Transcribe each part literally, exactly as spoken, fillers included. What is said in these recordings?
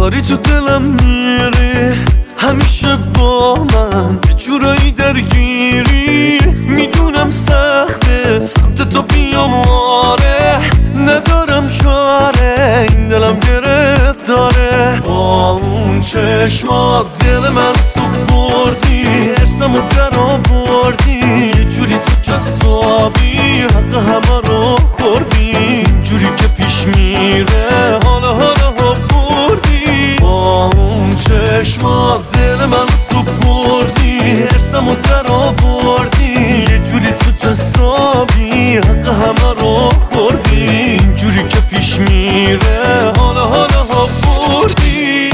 داری تو دلم میری همیشه با من یه جورایی درگیری. میدونم سخته سمت تو بیام آره، ندارم چاره این دلم گرفتاره. با اون چشمات دل من تو بردی، ارسمو در آوردی، یه جوری تو جسابی حق همه رو خوردی. جوری که پیش میره حالا حالا بردی. با اون چشمات دل من تو بردی، ارسمو در آوردی، یه جوری تو جسابی حق همه رو خوردی. جوری که پیش میره حالا حالا بردی.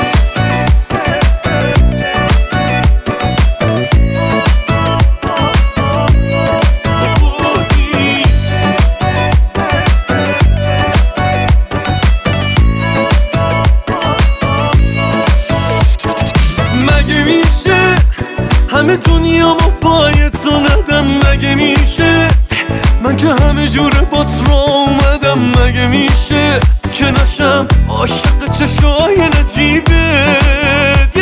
مگه میشه همه دنیامو پای تو ندم؟ مگه میشه من که همه جوره با تو اومدم؟ مگه میشه که نشم عاشق چشای نجیبت؟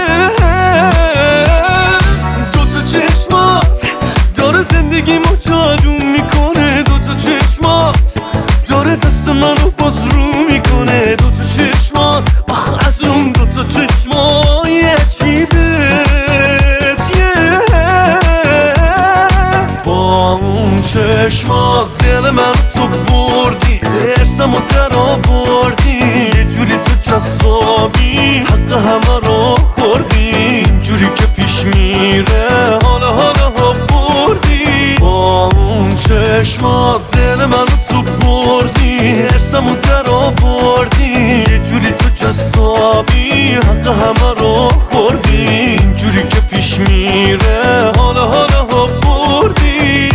دوتا چشمات داره زندگیمو جادو میکنه، دوتا چشمات داره دست منو باز رو میکنه. دوتا چشمات آخ از اون دوتا چشمای عجیبت. با اون چشمات دل من تو بردی، ارسمو در آوردی، یه جوری تو جسابی حق همه رو خوردی. جوری که پیش میره حالا حالا بردی. با اون چشمات دل من تو بردی، ارسمو در آوردی، یه جوری تو جسابی حق همه رو خوردی. جوری که پیش میره حالا حالا بردی.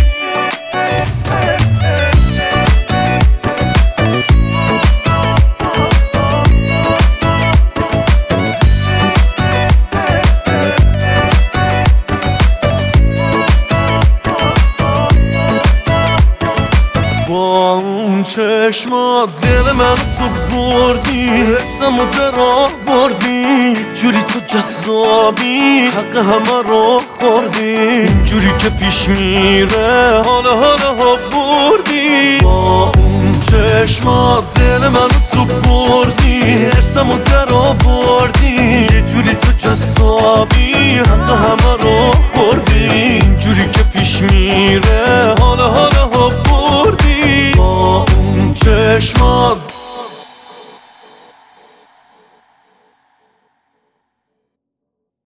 با اون چشمات دل من تو بردی، حسمو در آوردی، جوری تو جذابی حق همه رو خوردی. جوری که پیش میره حالا حالا بردی. با اون چشمات دل من تو بردی، حسمو در آوردی، یه جوری تو جذابی حق همه رو خوردی. جوری که پیش میره حالا حالا بردی. با اون چشمات